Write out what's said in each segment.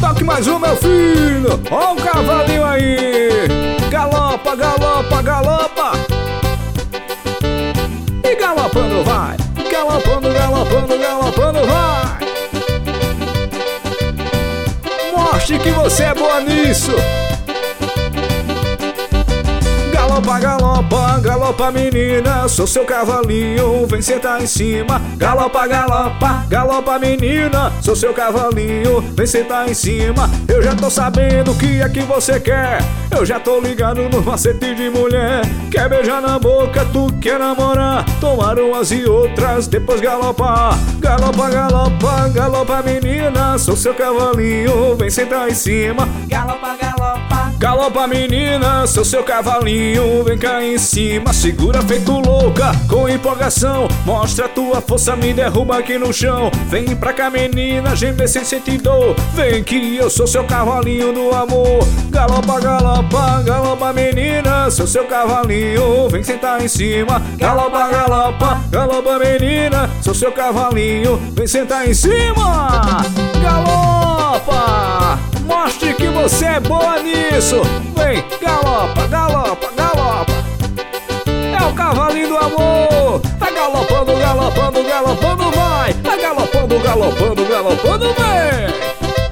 Toque mais um, meu filho. Ó o cavalinho aí. Galopa, galopa, galopa. E galopando vai. Galopando, galopando, galopando vai. Mostre que você é boa nisso. Galopa, galopa, galopa menina, sou seu cavalinho, vem sentar em cima. Galopa, galopa, galopa menina, sou seu cavalinho, vem sentar em cima. Eu já tô sabendo o que é que você quer, eu já tô ligado no macete de mulher. Quer beijar na boca, tu quer namorar, tomar umas e outras, depois galopar. Galopa, galopa, galopa menina, sou seu cavalinho, vem sentar em cima. Galopa, galopa, galopa menina, sou seu cavalinho, vem cá em cima. Segura feito louca, com empolgação, mostra tua força, me derruba aqui no chão. Vem pra cá menina, gemer sem sentir dor, vem que eu sou seu cavalinho do amor. Galopa, galopa, galopa menina, sou seu cavalinho, vem sentar em cima. Galopa, galopa, galopa menina, sou seu cavalinho, vem sentar em cima. Galopa, mostre que você é boa nisso. Vem, galopa, galopa, galopa. É o cavalinho do amor. Tá galopando, galopando, galopando, vai. Tá galopando, galopando, galopando, vem.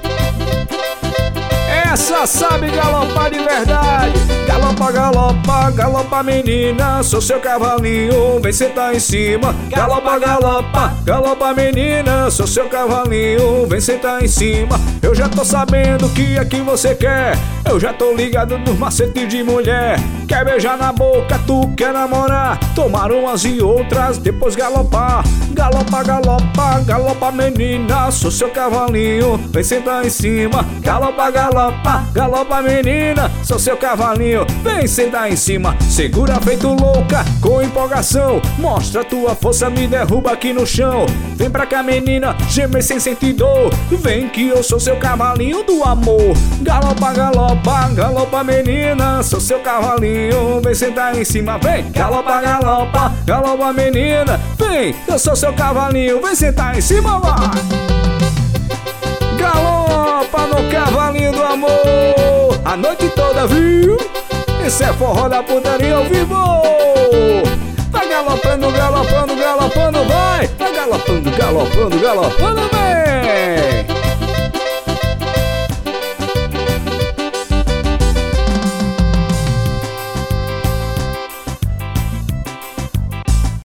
Essa sabe galopar de verdade. Galopa, galopa, galopa menina, sou seu cavalinho, vem sentar em cima. Galopa, galopa, galopa menina, sou seu cavalinho, vem sentar em cima. Eu já tô sabendo o que é que você quer, eu já tô ligado nos macetes de mulher. Quer beijar na boca, tu quer namorar, tomar umas e outras, depois galopar. Galopa, galopa, galopa menina, sou seu cavalinho, vem sentar em cima. Galopa, galopa, galopa menina, sou seu cavalinho, vem sentar em cima. Segura feito louca, com empolgação, mostra tua força, me derruba aqui no chão. Vem pra cá menina, gemer sem sentir dor, vem que eu sou seu cavalinho do amor. Galopa, galopa, galopa menina, sou seu cavalinho, vem sentar em cima. Vem, galopa, galopa, galopa menina, vem, eu sou seu cavalinho, vem sentar em cima, vai. Galopa no cavalinho do amor, a noite toda, viu? Esse é forró da putaria ao vivo. Vai galopando, galopando, galopando, vai. Vai galopando, galopando, galopando, vem.